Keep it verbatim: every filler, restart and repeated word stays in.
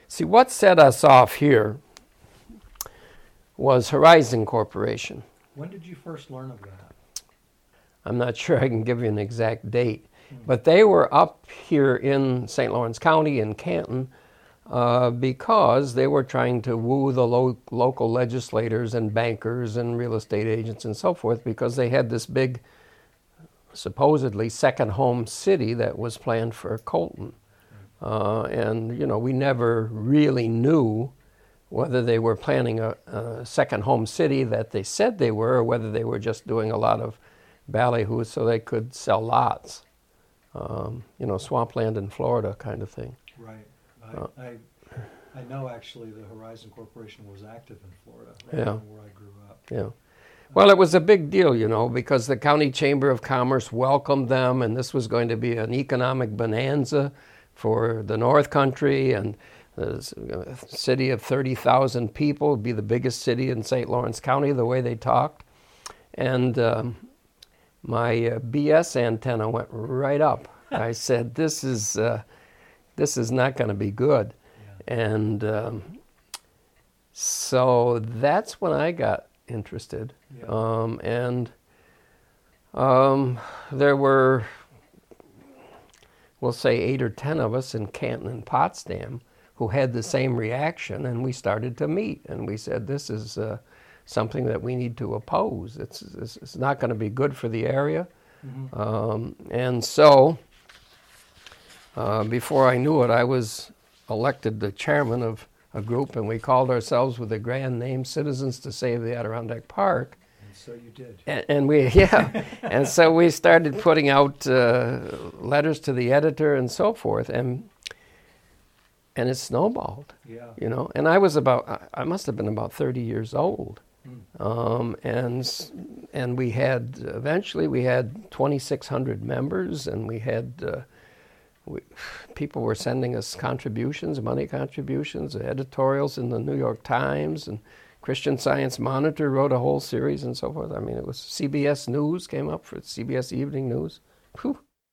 See, what set us off here was Horizon Corporation. When did you first learn of that? I'm not sure I can give you an exact date, hmm. but they were up here in Saint Lawrence County in Canton uh, because they were trying to woo the lo- local legislators and bankers and real estate agents and so forth, because they had this big, supposedly second home city that was planned for Colton. Uh, and, you know, we never really knew whether they were planning a, a second home city that they said they were, or whether they were just doing a lot of ballyhoo so they could sell lots. Um, you know, swampland in Florida kind of thing. Right. I, uh, I, I know actually the Horizon Corporation was active in Florida, right yeah. where I grew up. Yeah. Well, it was a big deal, you know, because the County Chamber of Commerce welcomed them, and this was going to be an economic bonanza for the North Country, and a city of thirty thousand people would be the biggest city in Saint Lawrence County, the way they talked. And um, my uh, B S antenna went right up. I said, this is uh, this is not going to be good. Yeah. And um, so that's when I got interested. Yeah. Um, and um, there were, we'll say eight or ten of us in Canton and Potsdam who had the same reaction, and we started to meet, and we said, this is uh, something that we need to oppose. It's, it's, it's not going to be good for the area. Mm-hmm. Um, and so, uh, before I knew it, I was elected the chairman of a group, and we called ourselves with the grand name Citizens to Save the Adirondack Park. And so you did. And, and we, yeah, and so we started putting out uh, letters to the editor and so forth, and and it snowballed. Yeah. You know, and I was about, I must have been about thirty years old, mm. um, and and we had eventually we had twenty-six hundred members, and we had. Uh, We, people were sending us contributions, money contributions, editorials in the New York Times, and Christian Science Monitor wrote a whole series and so forth. I mean, it was C B S News came up for C B S Evening News. Whew.